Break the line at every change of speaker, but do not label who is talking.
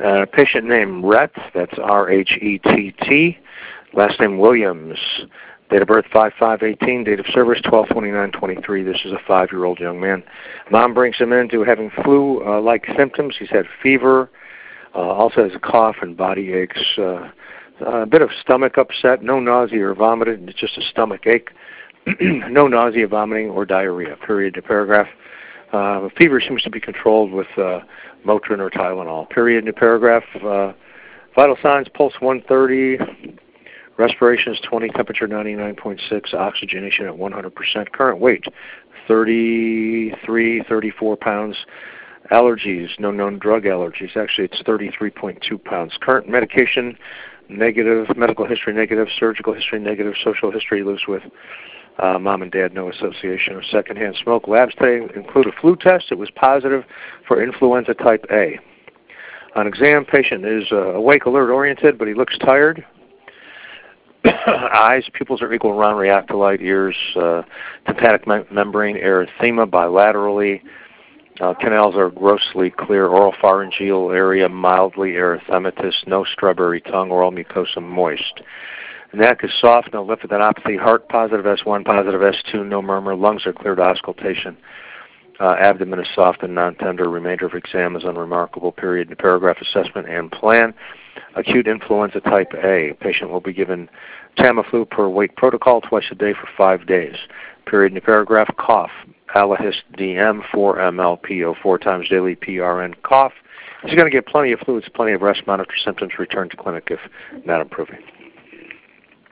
Patient name Rhett, that's R-H-E-T-T. Last name Williams. Date of birth 5/5/18. Date of service 12/29/23. This is a 5-year-old young man. Mom brings him in to having flu-like symptoms. He's had fever, also has a cough and body aches. A bit of stomach upset, no nausea or vomiting, it's just a stomach ache. No nausea, vomiting, or diarrhea, period to paragraph. Fever seems to be controlled with Motrin or Tylenol, period to paragraph. Vital signs, pulse 130, respiration is 20, temperature 99.6, oxygenation at 100%. Current weight, 34 pounds. Allergies, no known drug allergies. Actually, it's 33.2 pounds. Current medication, negative. Medical history, negative. Surgical history, negative. Social history, lives with mom and dad, no association of secondhand smoke. Labs today include a flu test. It was positive for influenza type A. On exam, patient is awake, alert, oriented, but he looks tired. Eyes, pupils are equal, round, react to light. Ears, tympanic membrane erythema bilaterally. Canals are grossly clear. Oral pharyngeal area mildly erythematous. No strawberry tongue. Oral mucosa moist. Neck is soft, no lymphadenopathy. Heart positive S1, positive S2, no murmur. Lungs are clear to auscultation. Abdomen is soft and non-tender. Remainder of exam is unremarkable. Period to paragraph. Assessment and plan. Acute influenza type A. Patient will be given Tamiflu per weight protocol twice a day for 5 days. Period to paragraph. Cough. Alahist DM 4 ml PO 4 times daily PRN. Cough. He's going to get plenty of fluids, plenty of rest, monitor symptoms, return to clinic if not improving.